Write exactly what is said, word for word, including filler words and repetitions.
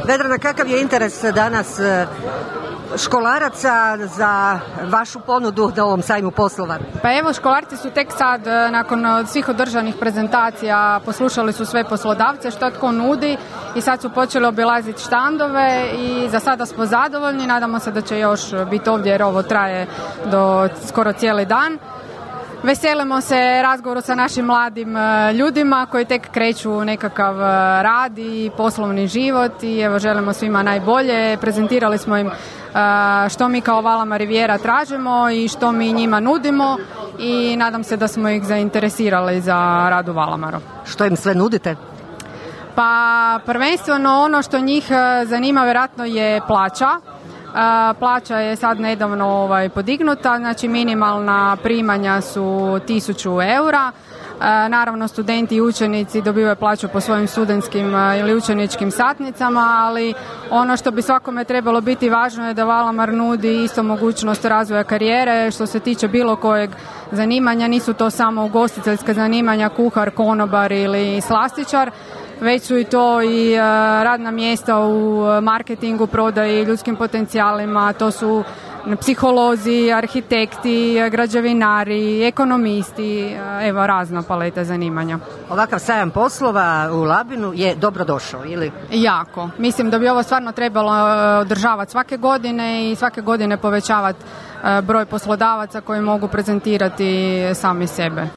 Vedrana, kakav je interes danas školaraca za vašu ponudu na ovom sajmu poslova? Pa evo, školarci su tek sad, nakon svih održanih prezentacija, poslušali su sve poslodavce što tko nudi i sad su počeli obilaziti štandove i za sada smo zadovoljni. Nadamo se da će još biti ovdje jer ovo traje do skoro cijeli dan. Veselimo se razgovoru sa našim mladim ljudima koji tek kreću nekakav rad i poslovni život i evo želimo svima najbolje. Prezentirali smo im što mi kao Valamar Riviera tražimo i što mi njima nudimo i nadam se da smo ih zainteresirali za rad u Valamaru. Što im sve nudite? Pa prvenstveno ono što njih zanima vjerojatno je plaća. Plaća je sad nedavno ovaj, podignuta, znači minimalna primanja su tisuću eura. Naravno studenti i učenici dobivaju plaću po svojim studentskim ili učeničkim satnicama, ali ono što bi svakome trebalo biti važno je da Valamar nudi isto mogućnost razvoja karijere. Što se tiče bilo kojeg zanimanja, nisu to samo ugostiteljska zanimanja, kuhar, konobar ili slastičar, već su i to i radna mjesta u marketingu, prodaji, ljudskim potencijalima, to su psiholozi, arhitekti, građevinari, ekonomisti, evo razna paleta zanimanja. Ovakav sajam poslova u Labinu je dobrodošao, ili? Jako. Mislim da bi ovo stvarno trebalo održavati svake godine i svake godine povećavati broj poslodavaca koji mogu prezentirati sami sebe.